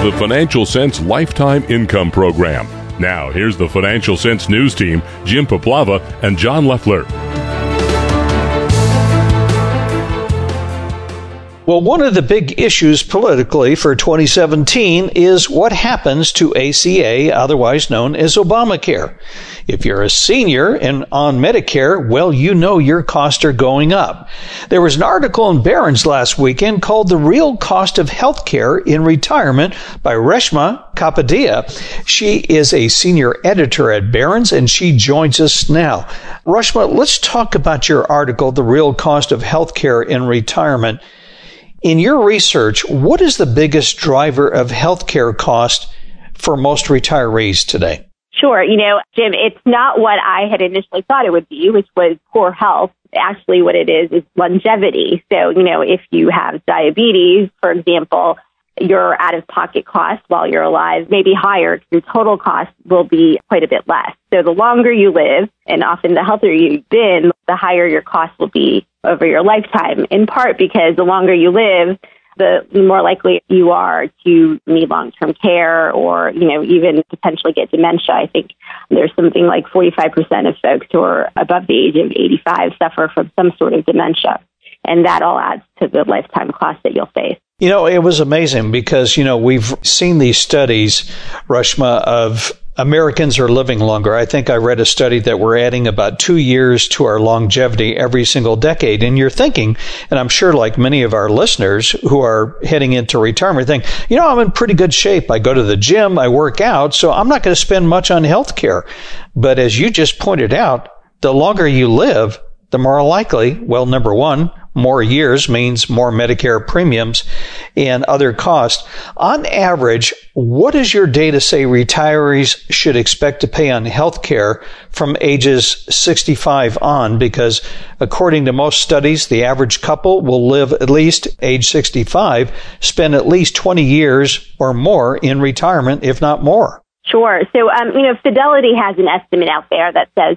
the Financial Sense Lifetime Income Program. Now, here's the Financial Sense News team, Jim Paplava and John Leffler. Well, one of the big issues politically for 2017 is what happens to ACA, otherwise known as Obamacare. If you're a senior and on Medicare, well, you know your costs are going up. There was an article in Barron's last weekend called The Real Cost of Healthcare in Retirement by Reshma Kapadia. She is a senior editor at Barron's, and she joins us now. Reshma, let's talk about your article, The Real Cost of Healthcare in Retirement. In your research, what is the biggest driver of healthcare cost for most retirees today? Sure. Jim, it's not what I had initially thought it would be, which was poor health. Actually, what it is longevity. So, if you have diabetes, for example, your out-of-pocket cost while you're alive may be higher. Your total cost will be quite a bit less. So the longer you live, and often the healthier you've been, the higher your cost will be over your lifetime, in part because the longer you live, the more likely you are to need long-term care or, even potentially get dementia. I think there's something like 45% of folks who are above the age of 85 suffer from some sort of dementia. And that all adds to the lifetime cost that you'll face. It was amazing because, we've seen these studies, Reshma, of Americans are living longer. I think I read a study that we're adding about 2 years to our longevity every single decade. And you're thinking, and I'm sure like many of our listeners who are heading into retirement think, I'm in pretty good shape. I go to the gym, I work out, so I'm not going to spend much on health care. But as you just pointed out, the longer you live, the more likely, well, number one, more years means more Medicare premiums and other costs. On average, what does your data say retirees should expect to pay on health care from ages 65 on? Because according to most studies, the average couple will live at least age 65, spend at least 20 years or more in retirement, if not more. Sure. So, Fidelity has an estimate out there that says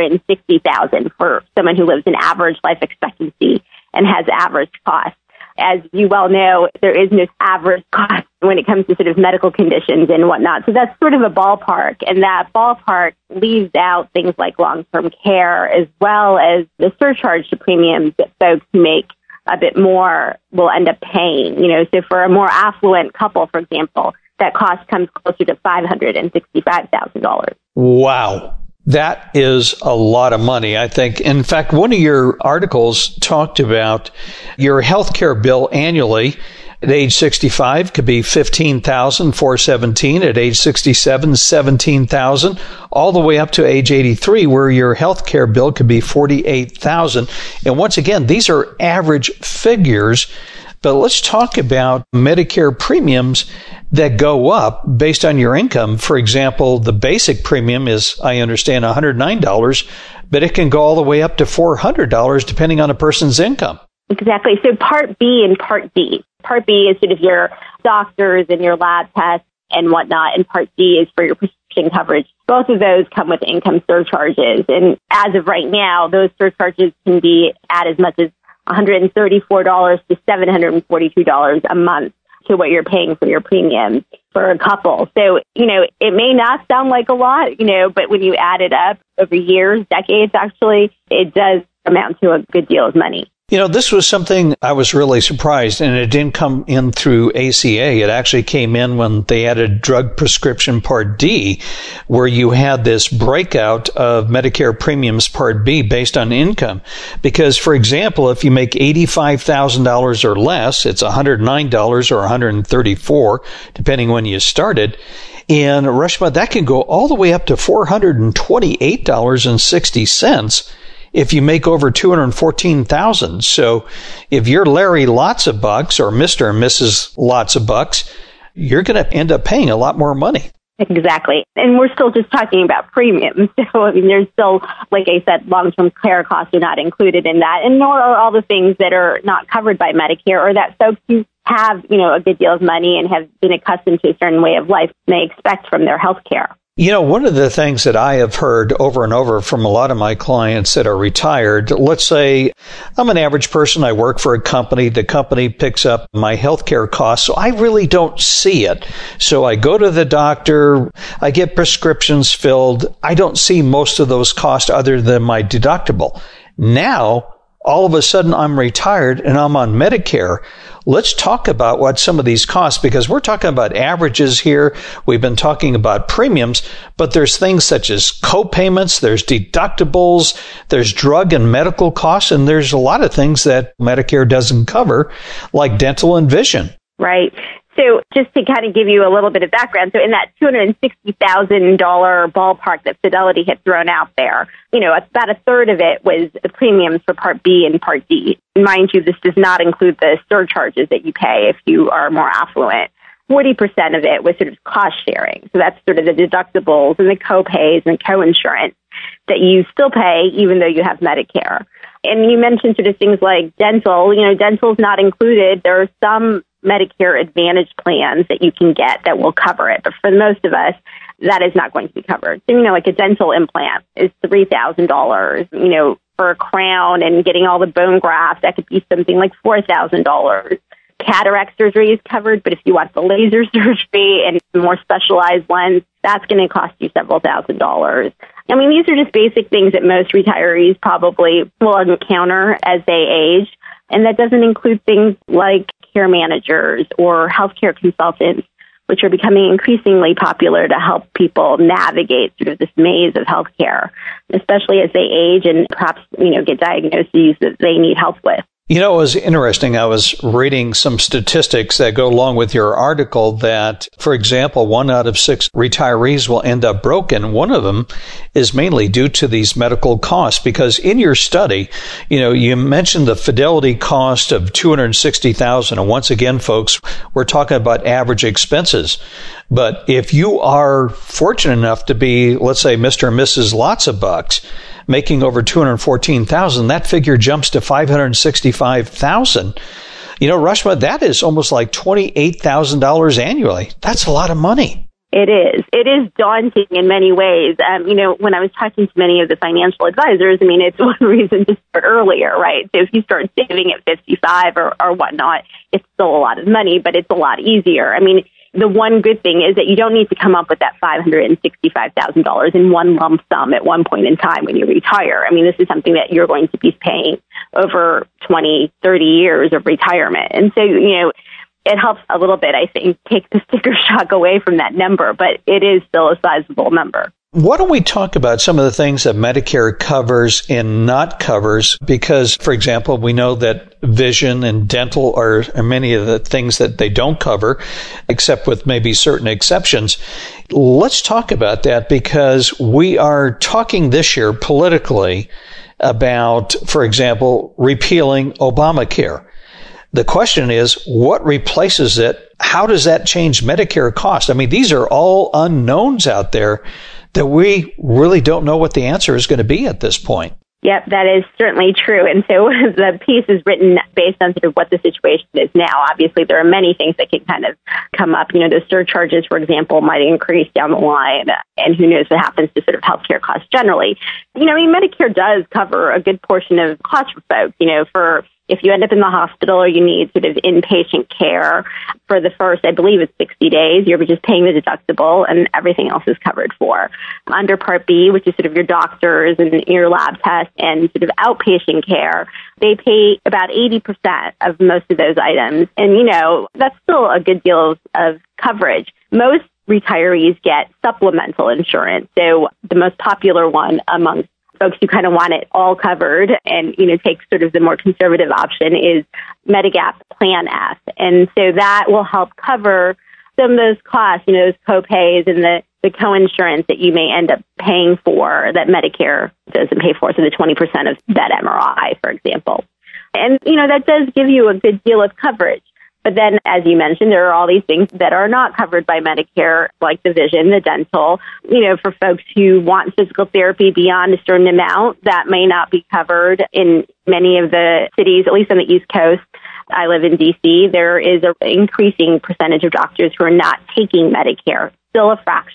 $260,000 for someone who lives an average life expectancy and has average costs. As you well know, there is no average cost when it comes to sort of medical conditions and whatnot. So that's sort of a ballpark, and that ballpark leaves out things like long-term care as well as the surcharge to premiums that folks who make a bit more will end up paying. So for a more affluent couple, for example, that cost comes closer to $565,000. Wow. That is a lot of money, I think. In fact, one of your articles talked about your healthcare bill annually at age 65 could be $15,417, at age 67, $17,000, all the way up to age 83, where your healthcare bill could be $48,000. And once again, these are average figures. But let's talk about Medicare premiums that go up based on your income. For example, the basic premium is, I understand, $109, but it can go all the way up to $400 depending on a person's income. Exactly. So Part B and Part D. Part B is sort of your doctors and your lab tests and whatnot, and Part D is for your prescription coverage. Both of those come with income surcharges. And as of right now, those surcharges can be at as much as $134 to $742 a month to what you're paying for your premiums for a couple. So, it may not sound like a lot, but when you add it up over years, decades, actually, it does amount to a good deal of money. This was something I was really surprised, and it didn't come in through ACA. It actually came in when they added drug prescription Part D, where you had this breakout of Medicare premiums Part B based on income. Because, for example, if you make $85,000 or less, it's $109 or $134, depending when you started. And Reshma, that can go all the way up to $428.60. if you make over $214,000. So if you're Larry Lots of Bucks or Mr. and Mrs. Lots of Bucks, you're going to end up paying a lot more money. Exactly. And we're still just talking about premiums. So, there's still, like I said, long-term care costs are not included in that, and nor are all the things that are not covered by Medicare or that folks who have, a good deal of money and have been accustomed to a certain way of life may expect from their health care. You know, one of the things that I have heard over and over from a lot of my clients that are retired, let's say I'm an average person, I work for a company, the company picks up my healthcare costs, so I really don't see it. So I go to the doctor, I get prescriptions filled, I don't see most of those costs other than my deductible. Now, all of a sudden I'm retired and I'm on Medicare. Let's talk about what some of these costs, because we're talking about averages here. We've been talking about premiums, but there's things such as co-payments, there's deductibles, there's drug and medical costs, and there's a lot of things that Medicare doesn't cover, like dental and vision. Right. So just to kind of give you a little bit of background, so in that $260,000 ballpark that Fidelity had thrown out there, you know, about a third of it was the premiums for Part B and Part D. Mind you, this does not include the surcharges that you pay if you are more affluent. 40% of it was sort of cost sharing. So that's sort of the deductibles and the co-pays and co-insurance that you still pay even though you have Medicare. And you mentioned sort of things like dental. You know, dental is not included. There are some Medicare Advantage plans that you can get that will cover it. But for most of us, that is not going to be covered. So, you know, like a dental implant is $3,000. You know, for a crown and getting all the bone grafts, that could be something like $4,000. Cataract surgery is covered, but if you want the laser surgery and more specialized ones, that's going to cost you several $1,000s. I mean, these are just basic things that most retirees probably will encounter as they age. And that doesn't include things like care managers or healthcare consultants, which are becoming increasingly popular to help people navigate sort of this maze of healthcare, especially as they age and perhaps, you know, get diagnoses that they need help with. You know, it was interesting. I was reading some statistics that go along with your article that, for example, 1 out of 6 retirees will end up broken. One of them is mainly due to these medical costs, because in your study, you know, you mentioned the Fidelity cost of $260,000. And once again, folks, we're talking about average expenses. But if you are fortunate enough to be, let's say, Mr. and Mrs. Lots of Bucks, making over $214,000, that figure jumps to $565,000. You know, Rashma, that is almost like $28,000 annually. That's a lot of money. It is. It is daunting in many ways. You know, when I was talking to many of the financial advisors, I mean, it's one reason to start earlier, right? So if you start saving at 55 or whatnot, it's still a lot of money, but it's a lot easier. I mean, the one good thing is that you don't need to come up with that $565,000 in one lump sum at one point in time when you retire. I mean, this is something that you're going to be paying over 20, 30 years of retirement. And so, you know, it helps a little bit, I think, take the sticker shock away from that number, but it is still a sizable number. Why don't we talk about some of the things that Medicare covers and not covers? Because, for example, we know that vision and dental are many of the things that they don't cover, except with maybe certain exceptions. Let's talk about that, because we are talking this year politically about, for example, repealing Obamacare. The question is, what replaces it? How does that change Medicare cost? I mean, these are all unknowns out there that we really don't know what the answer is going to be at this point. Yep, that is certainly true. And so the piece is written based on sort of what the situation is now. Obviously, there are many things that can kind of come up. You know, the surcharges, for example, might increase down the line. And who knows what happens to sort of healthcare costs generally. You know, I mean, Medicare does cover a good portion of costs for folks, you know, for if you end up in the hospital or you need sort of inpatient care for the first, I believe it's 60 days, you're just paying the deductible and everything else is covered for. Under Part B, which is sort of your doctors and your lab tests and sort of outpatient care, they pay about 80% of most of those items. And, you know, that's still a good deal of coverage. Most retirees get supplemental insurance. So the most popular one amongst folks who kind of want it all covered and, you know, take sort of the more conservative option is Medigap Plan F. And so that will help cover some of those costs, you know, those co-pays and the co-insurance that you may end up paying for that Medicare doesn't pay for. So the 20% of that MRI, for example. And, you know, that does give you a good deal of coverage. But then, as you mentioned, there are all these things that are not covered by Medicare, like the vision, the dental. You know, for folks who want physical therapy beyond a certain amount, that may not be covered in many of the cities, at least on the East Coast. I live in D.C. There is an increasing percentage of doctors who are not taking Medicare. Still a fraction,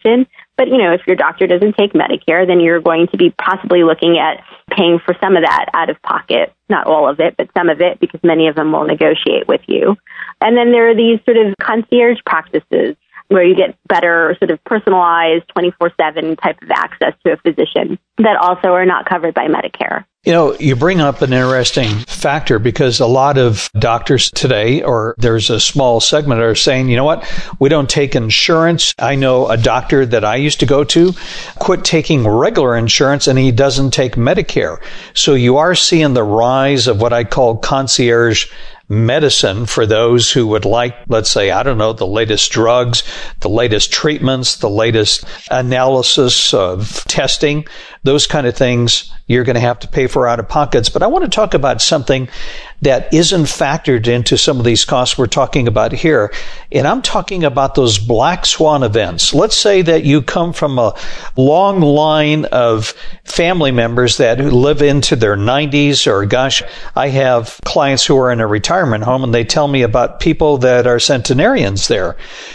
But, if your doctor doesn't take Medicare, then you're going to be possibly looking at paying for some of that out of pocket, not all of it, but some of it, because many of them will negotiate with you. And then there are these sort of concierge practices where you get better sort of personalized 24/7 type of access to a physician that also are not covered by Medicare. You bring up an interesting factor because a lot of doctors today, or there's a small segment, are saying, you know what, we don't take insurance. I know a doctor that I used to go to quit taking regular insurance and he doesn't take Medicare. So you are seeing the rise of what I call concierge medicine for those who would like, let's say, I don't know, the latest drugs, the latest treatments, the latest analysis of testing, those kind of things you're going to have to pay for out of pockets. But I want to talk about something that isn't factored into some of these costs we're talking about here. And I'm talking about those black swan events. Let's say that you come from a long line of family members that live into their 90s, or gosh, I have clients who are in a retirement home and they tell me about people that are centenarians there.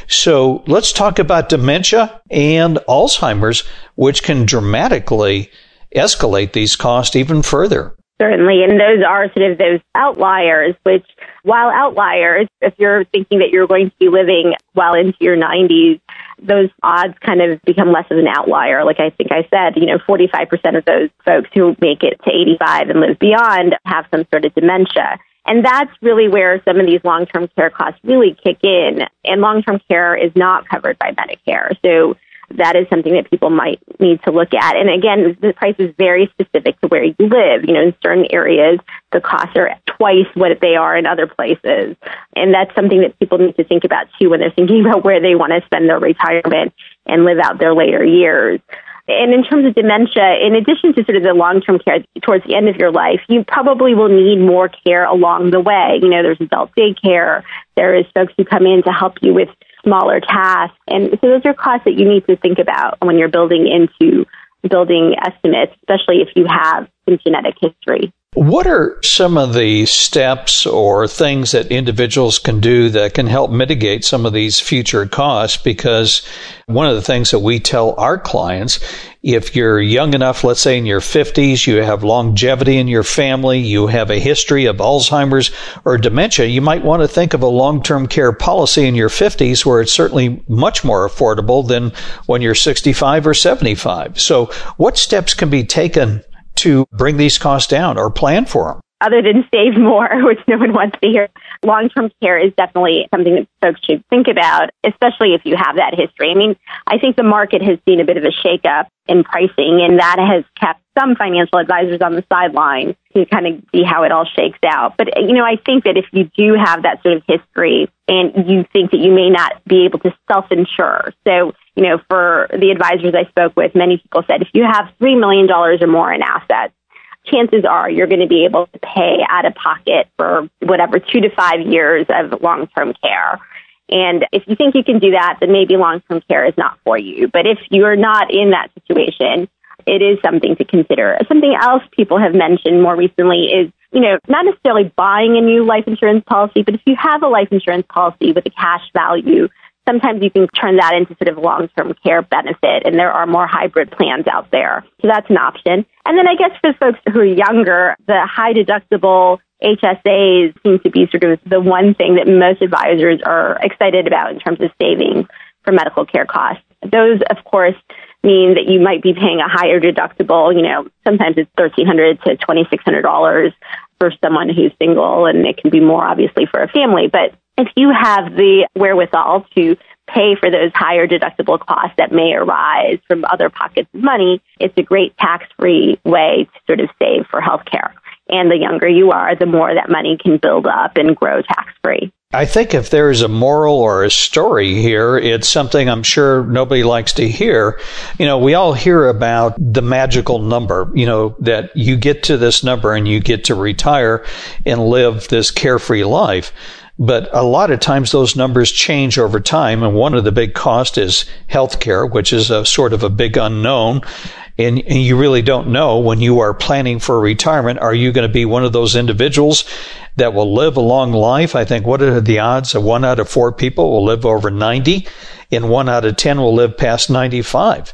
So let's talk about dementia and Alzheimer's, which can dramatically escalate these costs even further. Certainly, and those are sort of those outliers, which, while outliers, if you're thinking that you're going to be living well into your 90s, those odds kind of become less of an outlier. Like I think I said, 45% of those folks who make it to 85 and live beyond have some sort of dementia. And that's really where some of these long-term care costs really kick in. And long-term care is not covered by Medicare. So that is something that people might need to look at. And again, the price is very specific to where you live. In certain areas, the costs are twice what they are in other places. And that's something that people need to think about too when they're thinking about where they want to spend their retirement and live out their later years. And in terms of dementia, in addition to sort of the long-term care towards the end of your life, you probably will need more care along the way. There's adult daycare. There is folks who come in to help you with smaller tasks. And so those are costs that you need to think about when you're building estimates, especially if you have some genetic history. What are some of the steps or things that individuals can do that can help mitigate some of these future costs? Because one of the things that we tell our clients, if you're young enough, let's say in your 50s, you have longevity in your family, you have a history of Alzheimer's or dementia, you might want to think of a long-term care policy in your 50s where it's certainly much more affordable than when you're 65 or 75. So what steps can be taken to bring these costs down or plan for them? Other than save more, which no one wants to hear, long-term care is definitely something that folks should think about, especially if you have that history. I think the market has seen a bit of a shakeup in pricing, and that has kept some financial advisors on the sideline to kind of see how it all shakes out. But, I think that if you do have that sort of history and you think that you may not be able to self-insure, so, for the advisors I spoke with, many people said if you have $3 million or more in assets, chances are you're going to be able to pay out of pocket for whatever 2 to 5 years of long-term care. And if you think you can do that, then maybe long-term care is not for you. But if you're not in that situation, it is something to consider. Something else people have mentioned more recently is, not necessarily buying a new life insurance policy, but if you have a life insurance policy with a cash value, sometimes you can turn that into sort of long-term care benefit, and there are more hybrid plans out there. So that's an option. And then I guess for folks who are younger, the high deductible HSAs seem to be sort of the one thing that most advisors are excited about in terms of savings for medical care costs. Those, of course, mean that you might be paying a higher deductible. Sometimes it's $1,300 to $2,600 for someone who's single, and it can be more obviously for a family. But if you have the wherewithal to pay for those higher deductible costs that may arise from other pockets of money, it's a great tax-free way to sort of save for healthcare. And the younger you are, the more that money can build up and grow tax-free. I think if there's a moral or a story here, it's something I'm sure nobody likes to hear. We all hear about the magical number, that you get to this number and you get to retire and live this carefree life. But a lot of times those numbers change over time. And one of the big costs is healthcare, which is a sort of a big unknown. And you really don't know when you are planning for retirement, are you going to be one of those individuals that will live a long life? I think what are the odds of 1 out of 4 people will live over 90? and 1 out of 10 will live past 95.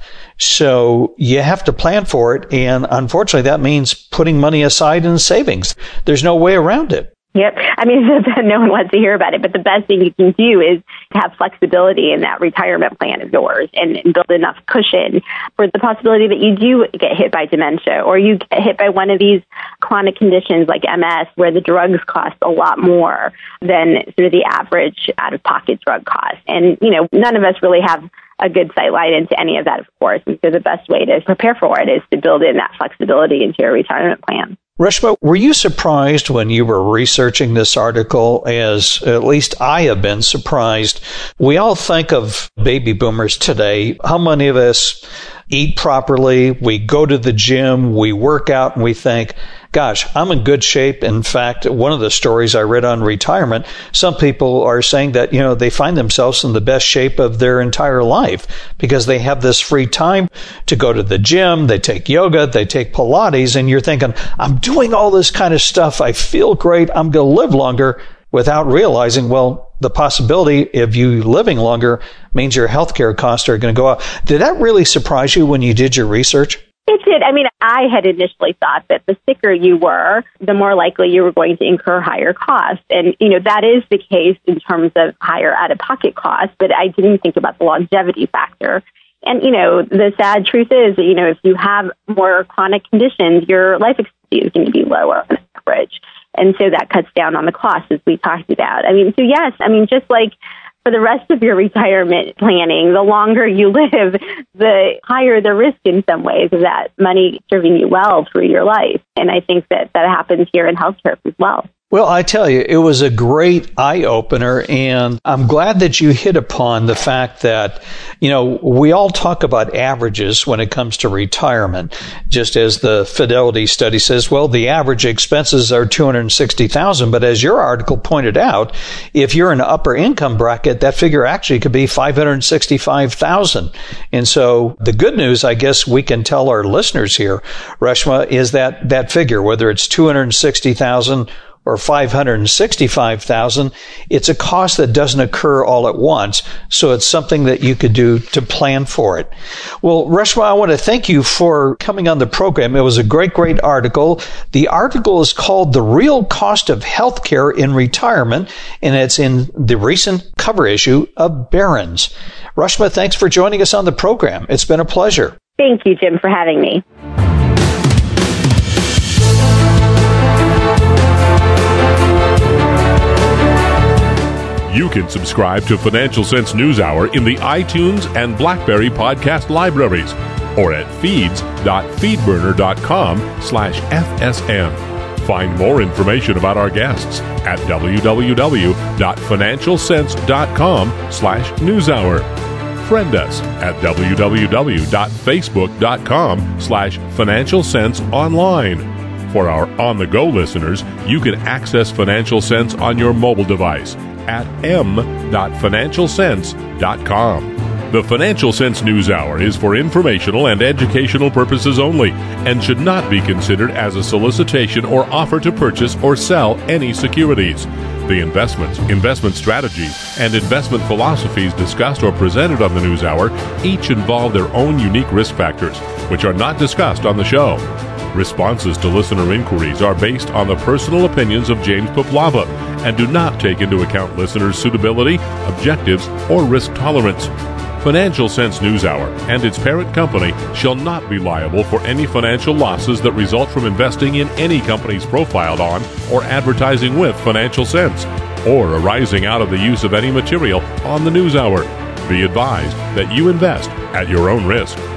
So you have to plan for it. And unfortunately, that means putting money aside in savings. There's no way around it. Yep. I mean, no one wants to hear about it, but the best thing you can do is have flexibility in that retirement plan of yours and build enough cushion for the possibility that you do get hit by dementia or you get hit by one of these chronic conditions like MS where the drugs cost a lot more than sort of the average out-of-pocket drug cost. And, none of us really have a good sight line into any of that, of course. And so the best way to prepare for it is to build in that flexibility into your retirement plan. Reshma, were you surprised when you were researching this article, as at least I have been surprised? We all think of baby boomers today. How many of us eat properly? We go to the gym, we work out, and we think, gosh, I'm in good shape. In fact, one of the stories I read on retirement, some people are saying that, they find themselves in the best shape of their entire life because they have this free time to go to the gym, they take yoga, they take Pilates, and you're thinking, I'm doing all this kind of stuff. I feel great. I'm going to live longer, without realizing, well, the possibility of you living longer means your healthcare costs are going to go up. Did that really surprise you when you did your research? It did. I mean, I had initially thought that the sicker you were, the more likely you were going to incur higher costs. And, that is the case in terms of higher out-of-pocket costs, but I didn't think about the longevity factor. And, the sad truth is that, if you have more chronic conditions, your life expectancy is going to be lower on average. And so that cuts down on the costs, as we talked about. I mean, so yes, just like for the rest of your retirement planning, the longer you live, the higher the risk in some ways of that money serving you well through your life. And I think that happens here in healthcare as well. Well, I tell you, it was a great eye-opener, and I'm glad that you hit upon the fact that, we all talk about averages when it comes to retirement. Just as the Fidelity study says, well, the average expenses are $260,000, but as your article pointed out, if you're in an upper income bracket, that figure actually could be $565,000. And so the good news, I guess we can tell our listeners here, Reshma, is that figure, whether it's $260,000 or $565,000, it's a cost that doesn't occur all at once. So it's something that you could do to plan for it. Well, Reshma, I want to thank you for coming on the program. It was a great article. The article is called The Real Cost of Healthcare in Retirement, and it's in the recent cover issue of Barron's. Reshma, thanks for joining us on the program. It's been a pleasure. Thank you, Jim, for having me. You can subscribe to Financial Sense NewsHour in the iTunes and BlackBerry podcast libraries or at feeds.feedburner.com/FSN. Find more information about our guests at www.financialsense.com/newshour. Friend us at www.facebook.com/financialsenseonline. For our on-the-go listeners, you can access Financial Sense on your mobile device at m.financialsense.com. The Financial Sense NewsHour is for informational and educational purposes only and should not be considered as a solicitation or offer to purchase or sell any securities. The investments, investment strategies, and investment philosophies discussed or presented on the NewsHour each involve their own unique risk factors, which are not discussed on the show. Responses to listener inquiries are based on the personal opinions of James Poplava and do not take into account listeners' suitability, objectives, or risk tolerance. Financial Sense NewsHour and its parent company shall not be liable for any financial losses that result from investing in any companies profiled on or advertising with Financial Sense, or arising out of the use of any material on the NewsHour. Be advised that you invest at your own risk.